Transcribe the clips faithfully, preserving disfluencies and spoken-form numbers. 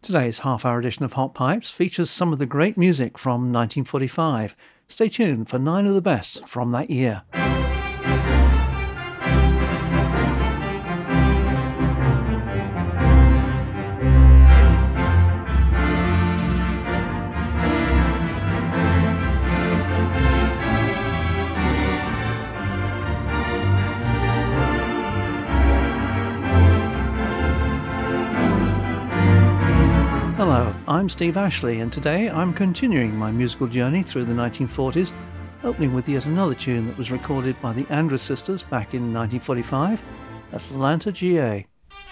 Today's half-hour edition of Hot Pipes features some of the great music from nineteen forty-five. Stay tuned for nine of the best from that year. Hello, I'm Steve Ashley, and today I'm continuing my musical journey through the nineteen forties, opening with yet another tune that was recorded by the Andrews Sisters back in nineteen forty-five, Atlanta, G A.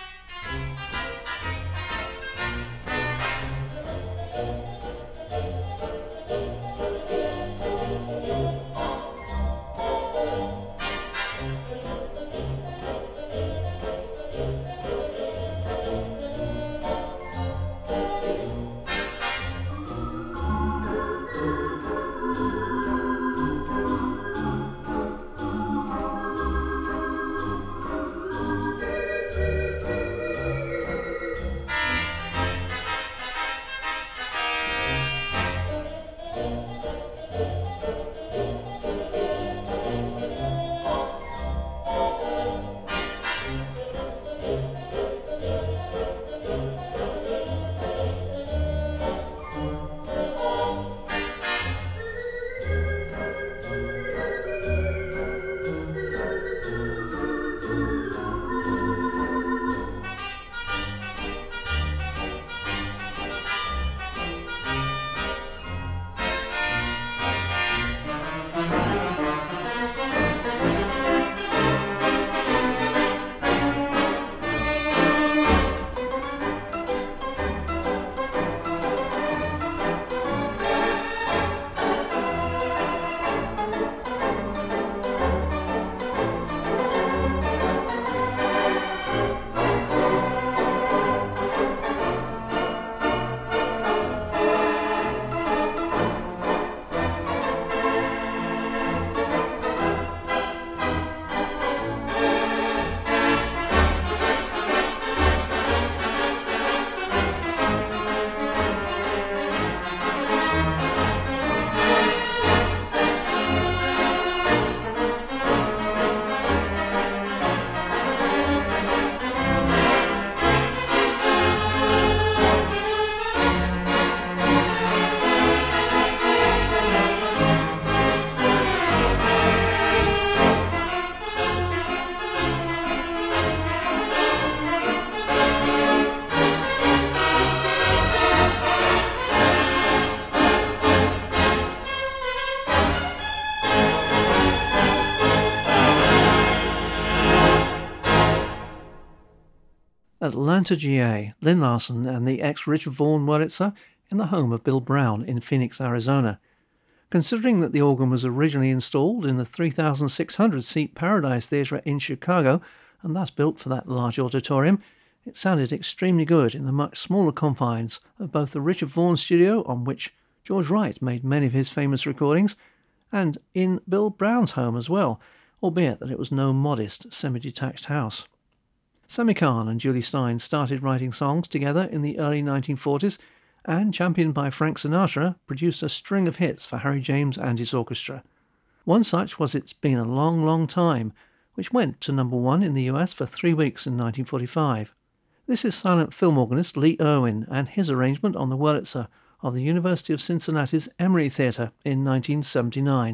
Atlanta, G A, Lynn Larson and the ex-Richard Vaughan Wurlitzer in the home of Bill Brown in Phoenix, Arizona. Considering that the organ was originally installed in the three thousand six hundred seat Paradise Theatre in Chicago, and thus built for that large auditorium, it sounded extremely good in the much smaller confines of both the Richard Vaughan studio, on which George Wright made many of his famous recordings, and in Bill Brown's home as well, albeit that it was no modest semi-detached house. Sammy Cahn and Julie Stein started writing songs together in the early nineteen forties and, championed by Frank Sinatra, produced a string of hits for Harry James and his orchestra. One such was It's Been a Long, Long Time, which went to number one in the U S for three weeks in nineteen forty-five. This is silent film organist Lee Erwin and his arrangement on the Wurlitzer of the University of Cincinnati's Emery Theatre in nineteen seventy-nine.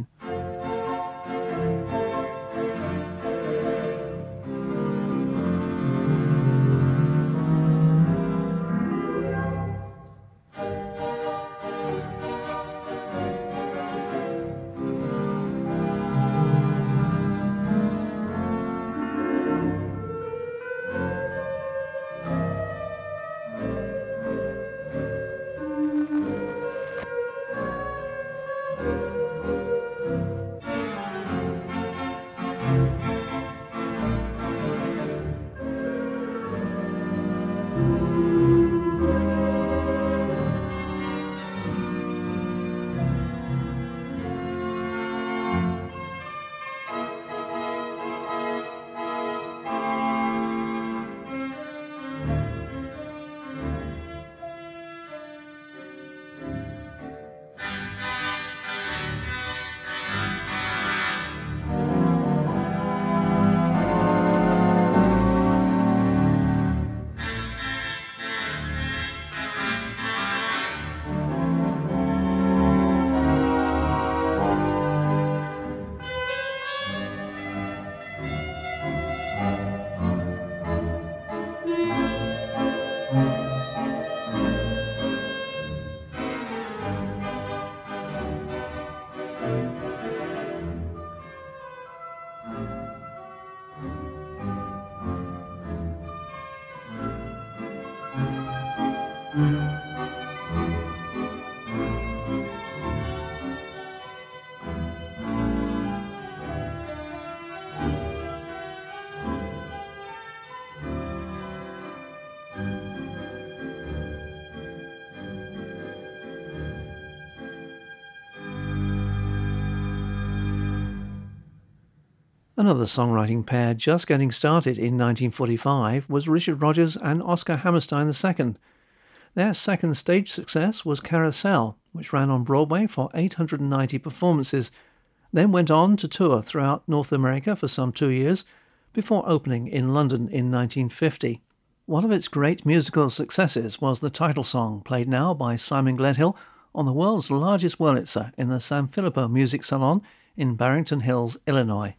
Another songwriting pair just getting started in nineteen forty-five was Richard Rodgers and Oscar Hammerstein the Second. Their second stage success was Carousel, which ran on Broadway for eight hundred ninety performances, then went on to tour throughout North America for some two years, before opening in London in nineteen fifty. One of its great musical successes was the title song, played now by Simon Gledhill on the world's largest Wurlitzer in the San Filippo Music Salon in Barrington Hills, Illinois.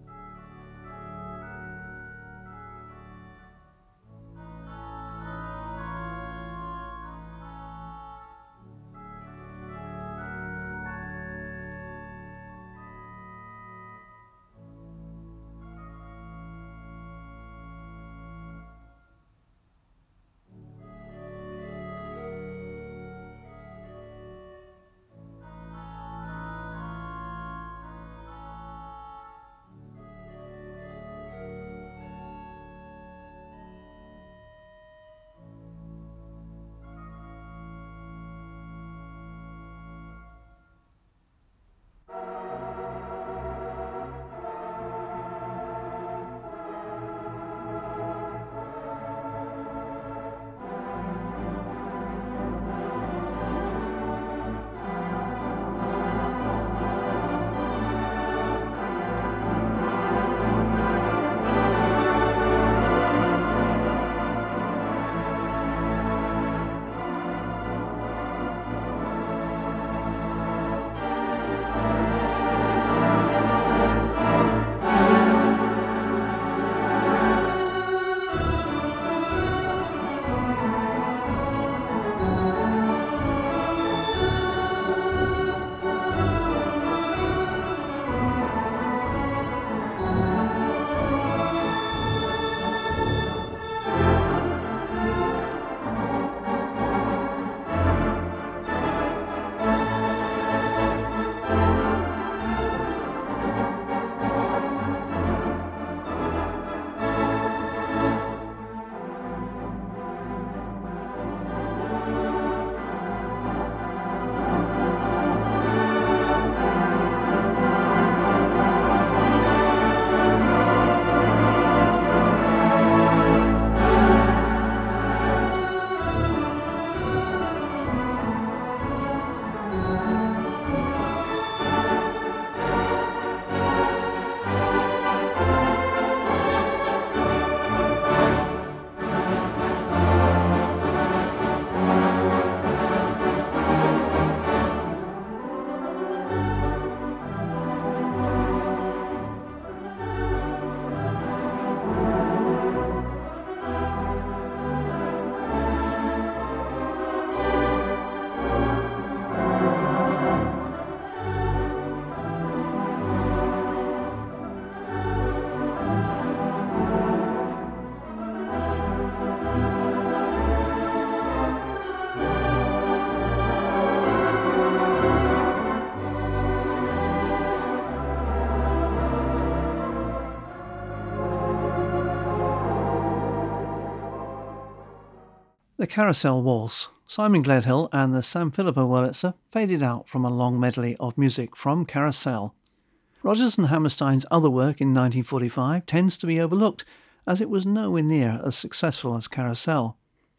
The Carousel Waltz, Simon Gledhill and the San Filippo Wurlitzer faded out from a long medley of music from Carousel. Rodgers and Hammerstein's other work in nineteen forty-five tends to be overlooked, as it was nowhere near as successful as Carousel.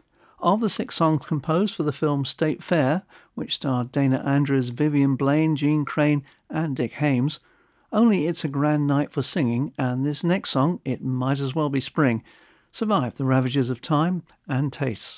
Of the six songs composed for the film State Fair, which starred Dana Andrews, Vivian Blaine, Gene Crane and Dick Haymes, only It's a Grand Night for Singing and this next song, It Might As Well Be Spring, survived the ravages of time and tastes.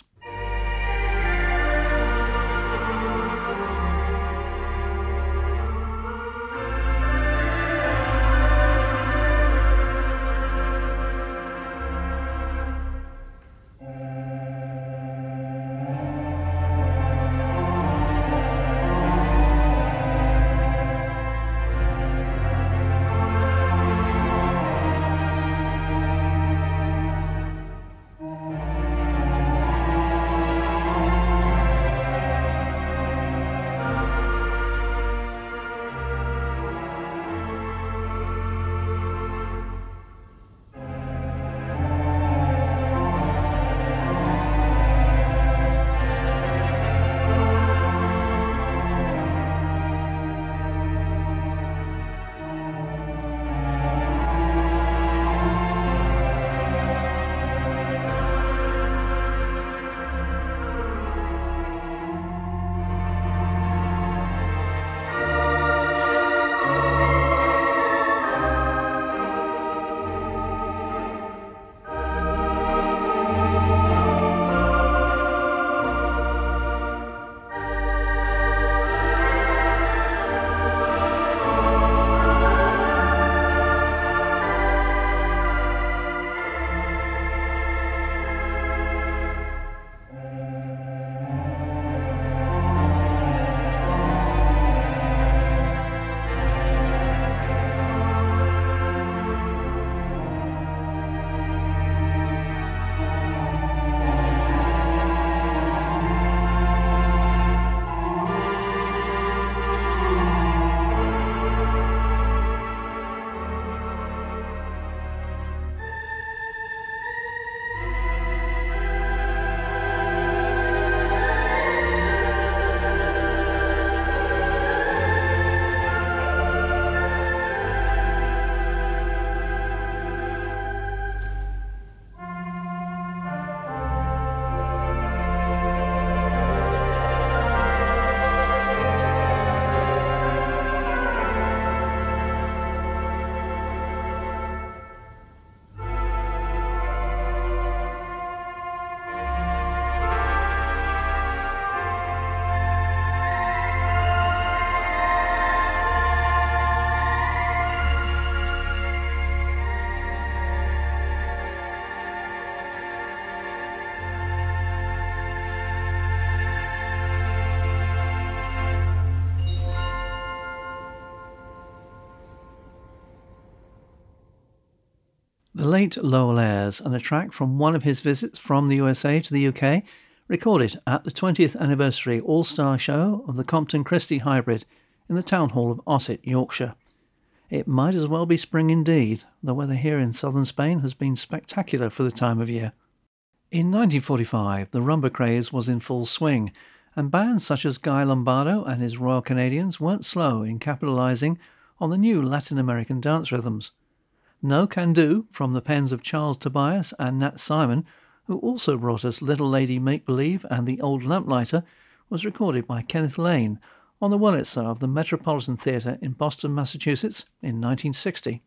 The late Lowell Ayres, and a track from one of his visits from the U S A to the U K, recorded at the twentieth anniversary All-Star Show of the Compton Christie Hybrid in the Town Hall of Ossett, Yorkshire. It might as well be spring indeed. The weather here in southern Spain has been spectacular for the time of year. In nineteen forty-five, the rumba craze was in full swing, and bands such as Guy Lombardo and his Royal Canadians weren't slow in capitalising on the new Latin American dance rhythms. No Can Do, from the pens of Charles Tobias and Nat Simon, who also brought us Little Lady Make Believe and The Old Lamplighter, was recorded by Kenneth Lane on the Wurlitzer of the Metropolitan Theatre in Boston, Massachusetts in nineteen sixty.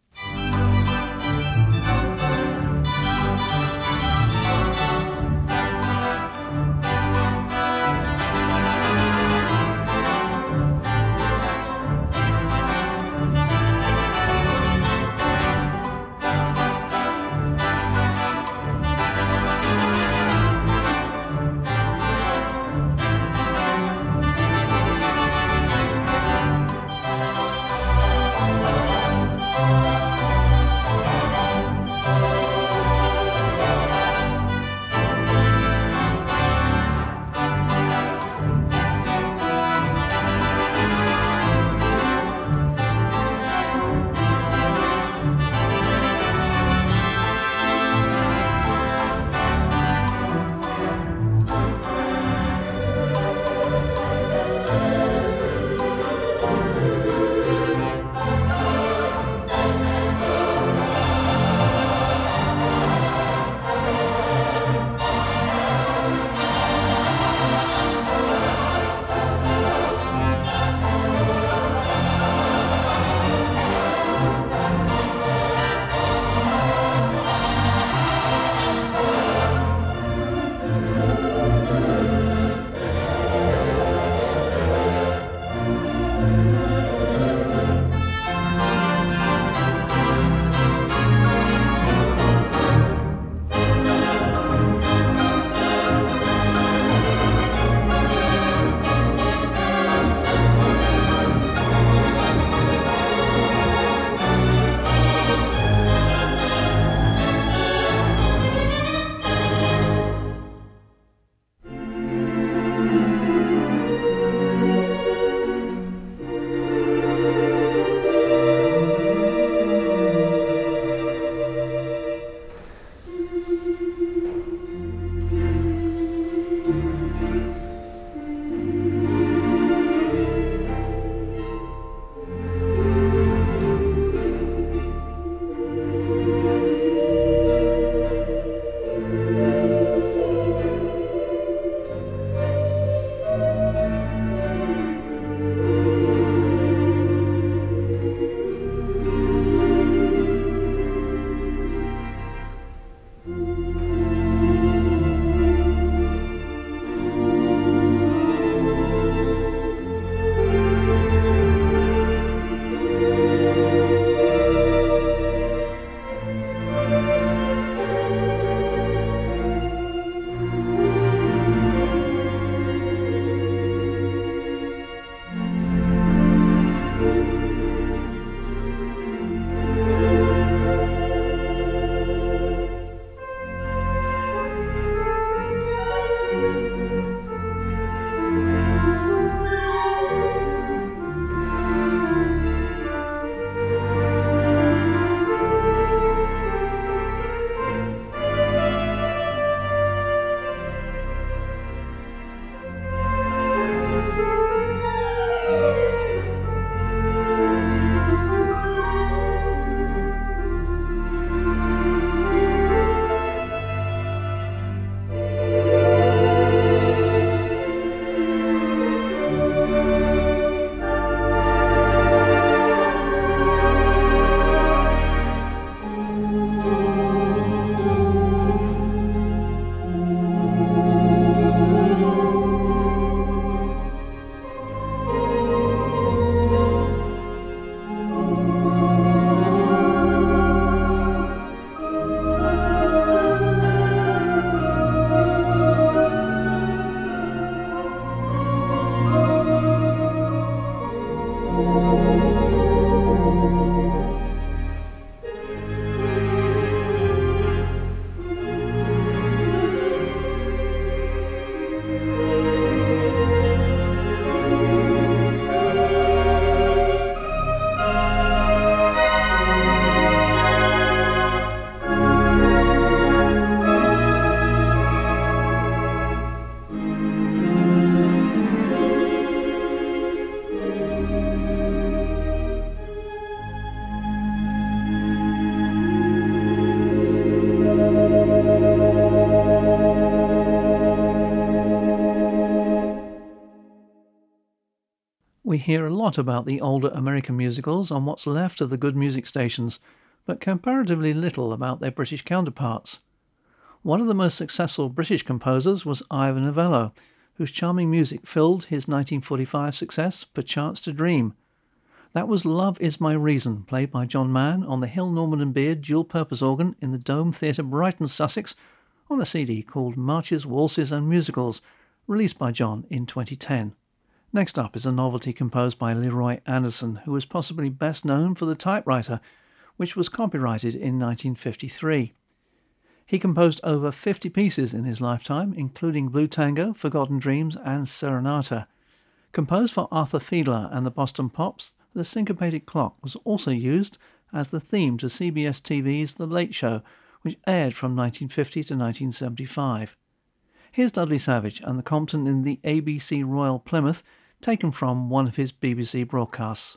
We hear a lot about the older American musicals on what's left of the good music stations, but comparatively little about their British counterparts. One of the most successful British composers was Ivor Novello, whose charming music filled his nineteen forty-five success Perchance to Dream. That was Love Is My Reason, played by John Mann on the Hill Norman and Beard dual-purpose organ in the Dome Theatre, Brighton, Sussex, on a C D called Marches, Waltzes and Musicals, released by John in twenty ten. Next up is a novelty composed by Leroy Anderson, who is possibly best known for The Typewriter, which was copyrighted in nineteen fifty-three. He composed over fifty pieces in his lifetime, including Blue Tango, Forgotten Dreams and Serenata. Composed for Arthur Fiedler and the Boston Pops, the syncopated clock was also used as the theme to C B S T V's The Late Show, which aired from nineteen fifty to nineteen seventy-five. Here's Dudley Savage and the Compton in the A B C Royal Plymouth, taken from one of his B B C broadcasts.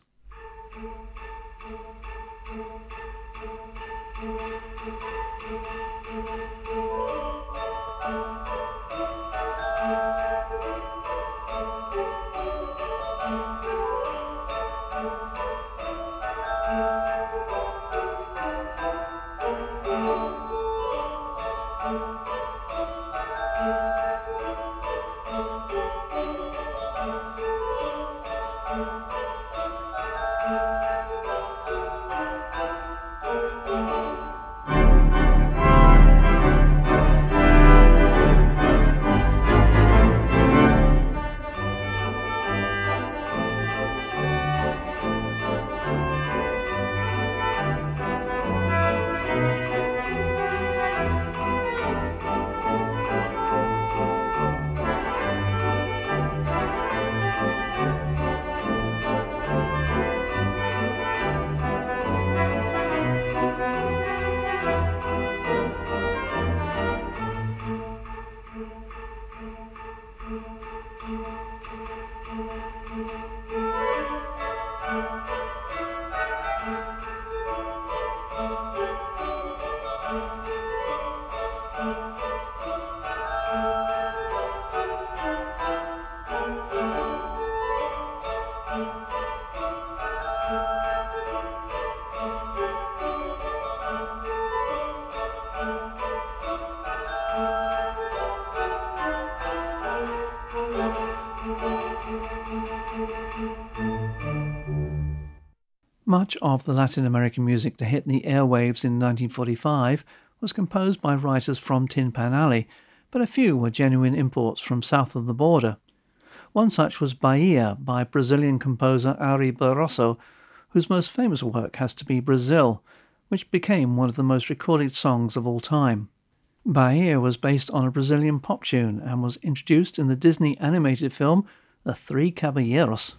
Much of the Latin American music to hit the airwaves in nineteen forty-five was composed by writers from Tin Pan Alley, but a few were genuine imports from south of the border. One such was Bahia by Brazilian composer Ari Barroso, whose most famous work has to be Brazil, which became one of the most recorded songs of all time. Bahia was based on a Brazilian pop tune and was introduced in the Disney animated film The Three Caballeros.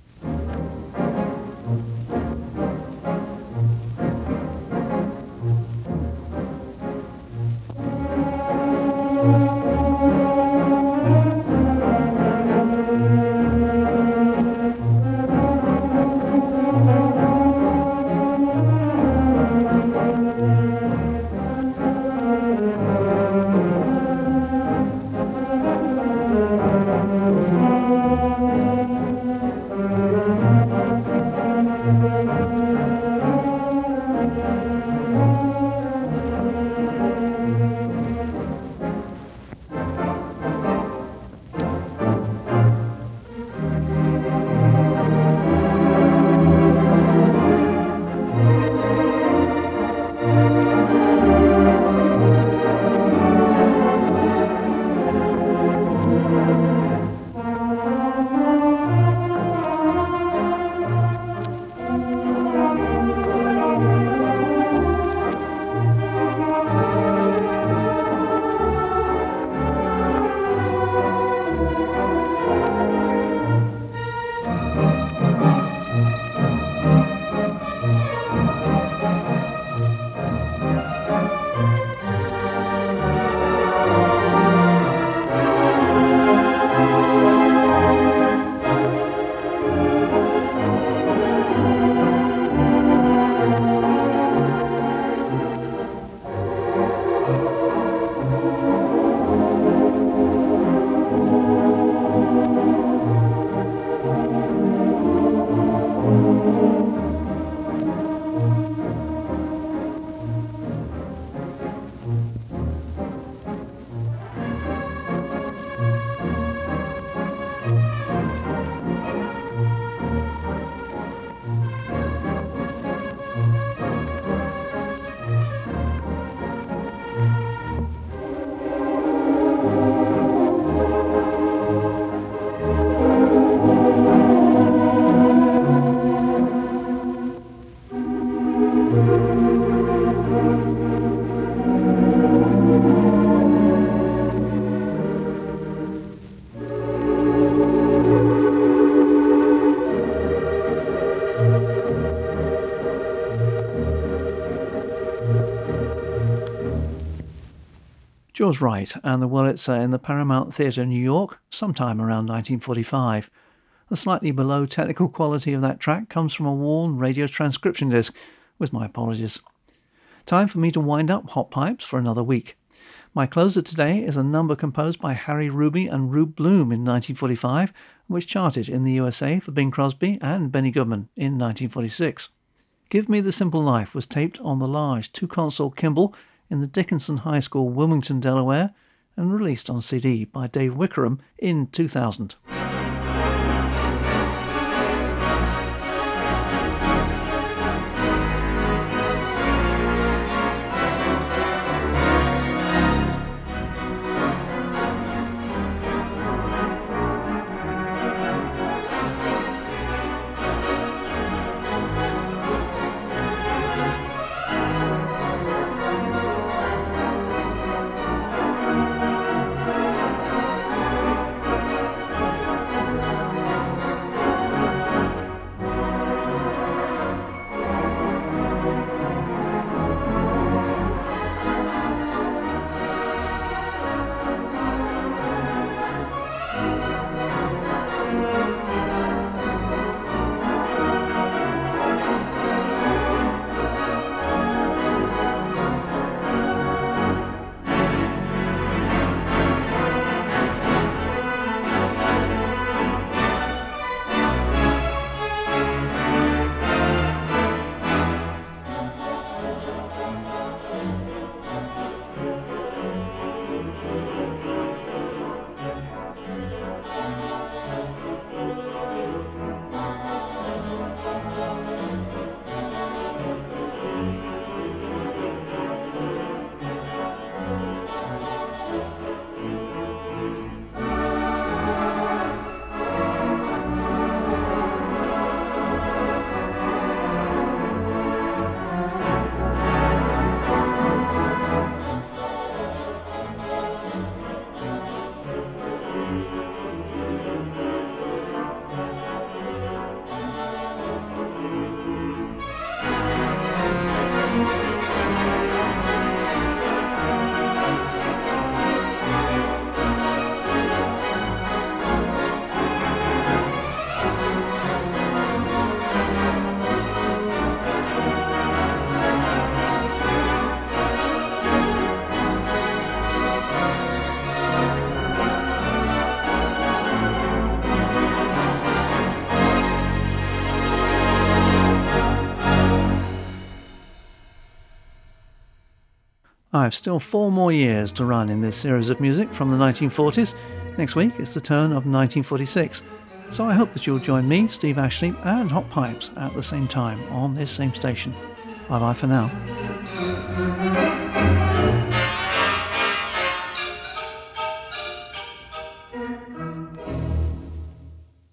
George Wright and the Wurlitzer in the Paramount Theatre in New York, sometime around nineteen forty-five. The slightly below technical quality of that track comes from a worn radio transcription disc, with my apologies. Time for me to wind up Hot Pipes for another week. My closer today is a number composed by Harry Ruby and Rube Bloom in nineteen forty-five, which charted in the U S A for Bing Crosby and Benny Goodman in nineteen forty-six. Give Me the Simple Life was taped on the large two-console Kimball in the Dickinson High School, Wilmington, Delaware, and released on C D by Dave Wickerham in two thousand. I have still four more years to run in this series of music from the nineteen forties. Next week it's the turn of nineteen forty-six. So I hope that you'll join me, Steve Ashley, and Hot Pipes at the same time on this same station. Bye bye for now.